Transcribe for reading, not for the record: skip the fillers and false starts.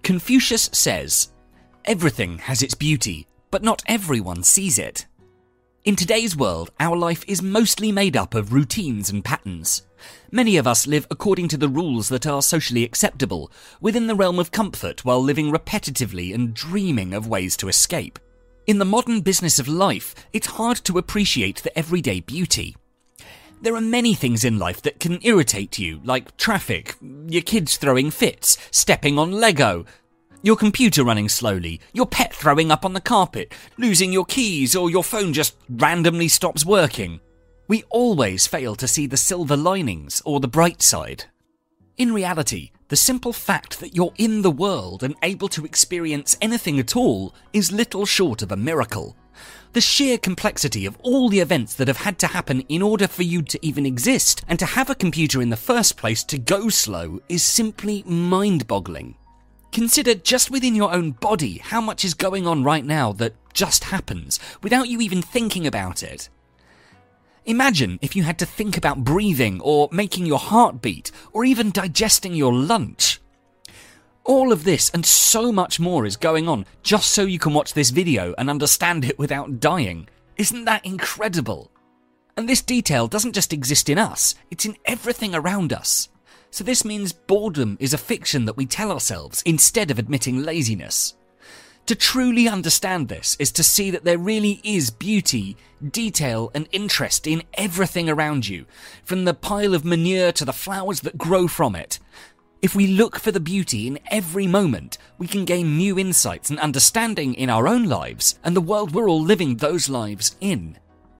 Confucius says, "Everything has its beauty, but not everyone sees it." In today's world, our life is mostly made up of routines and patterns. Many of us live according to the rules that are socially acceptable, within the realm of comfort while living repetitively and dreaming of ways to escape. In the modern business of life, it's hard to appreciate the everyday beauty. There are many things in life that can irritate you, like traffic, your kids throwing fits, stepping on Lego, your computer running slowly, your pet throwing up on the carpet, losing your keys, or your phone just randomly stops working. We always fail to see the silver linings or the bright side. In reality, the simple fact that you're in the world and able to experience anything at all is little short of a miracle. The sheer complexity of all the events that have had to happen in order for you to even exist and to have a computer in the first place to go slow is simply mind-boggling. Consider just within your own body how much is going on right now that just happens without you even thinking about it. Imagine if you had to think about breathing or making your heart beat or even digesting your lunch. All of this and so much more is going on just so you can watch this video and understand it without dying. Isn't that incredible? And this detail doesn't just exist in us, it's in everything around us. So this means boredom is a fiction that we tell ourselves instead of admitting laziness. To truly understand this is to see that there really is beauty, detail and interest in everything around you, from the pile of manure to the flowers that grow from it. If we look for the beauty in every moment, we can gain new insights and understanding in our own lives and the world we're all living those lives in.